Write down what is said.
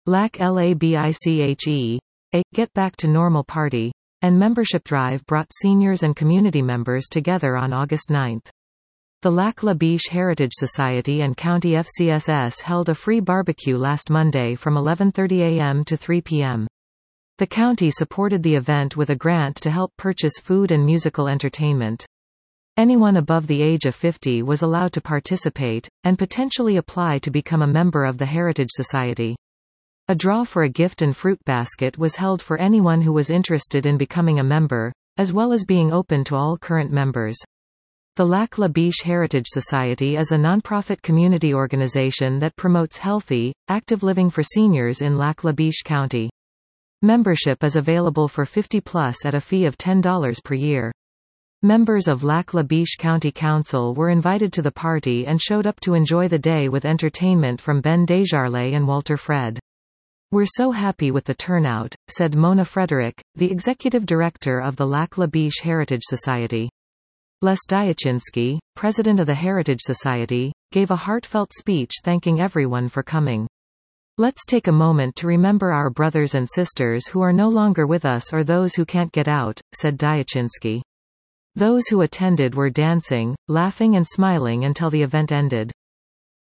Lac Labiche, a Get Back to Normal party, and membership drive brought seniors and community members together on August 9. The Lac La Biche Heritage Society and County FCSS held a free barbecue last Monday from 11:30 a.m. to 3 p.m. The county supported the event with a grant to help purchase food and musical entertainment. Anyone above the age of 50 was allowed to participate, and potentially apply to become a member of the Heritage Society. A draw for a gift and fruit basket was held for anyone who was interested in becoming a member, as well as being open to all current members. The Lac La Biche Heritage Society is a nonprofit community organization that promotes healthy, active living for seniors in Lac La Biche County. Membership is available for 50+ at a fee of $10 per year. Members of Lac La Biche County Council were invited to the party and showed up to enjoy the day with entertainment from Ben Desjarlais and Walter Fred. "We're so happy with the turnout," said Mona Frederick, the executive director of the Lac La Biche Heritage Society. Les Diachinsky, president of the Heritage Society, gave a heartfelt speech thanking everyone for coming. "Let's take a moment to remember our brothers and sisters who are no longer with us or those who can't get out," said Diachinsky. Those who attended were dancing, laughing and smiling until the event ended.